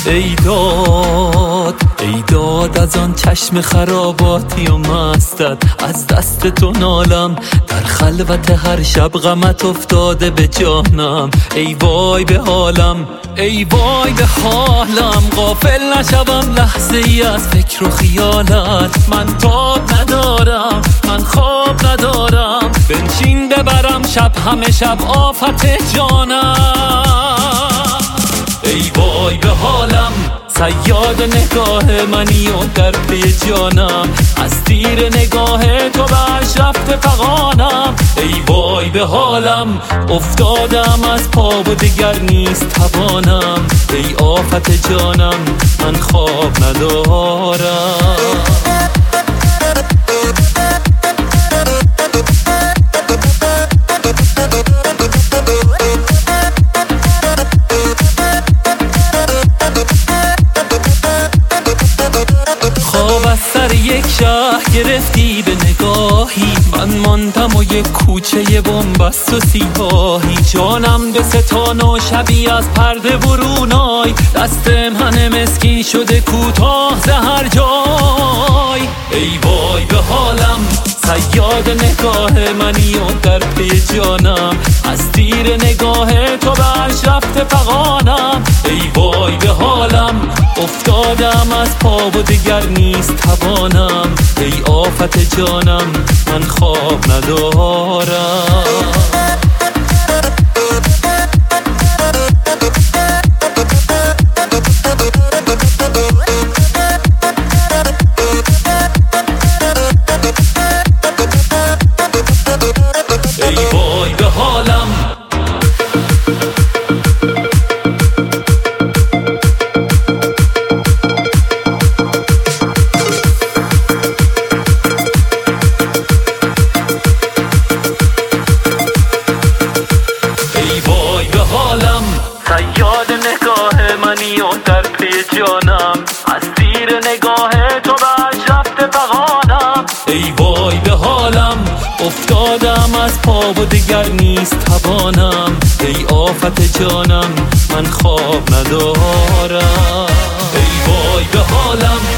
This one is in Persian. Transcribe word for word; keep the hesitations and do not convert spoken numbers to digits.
ای داد ای داد از آن چشم خراباتی و مستت، از دست تو نالم در خلوت هر شب، غمت افتاده به جانم. ای وای به حالم ای وای به حالم، غافل نشوم لحظه ای از فکر و خیالت. من تاب ندارم من خواب ندارم، بنشین ببرم شب همه شب آفت جانم. ای وای به حالم صیاد نگاه منی و در پی جانم، از تیر نگاه تو برش رفته فغانم. ای وای به حالم افتادم از پا و دیگر نیست توانم. ای آفت جانم من خواب ندارم. خواب از سر یک شهر گرفتی به نگاهی، من ماندم و یک کوچه بنبست و سیاهی. جانم به ستان و شبی از پرده برونای، دست من مسکین شده کوتاه ز هر جای. ای وای به حالم صیاد نگاه منی و در پی جانم، از تیر نگاه تو برش رفته فغانم. ای وای به حالم افتادم از پا و دیگر نیست توانم. ای آفت جانم من خواب ندارم. ای وای به حالم صیاد نگاه منی و در پی جانم، از تیر نگاه تو برش رفته فغانم. ای وای به حالم افتادم از پا و دیگر نیست توانم. ای آفت جانم من خواب ندارم. ای وای به حالم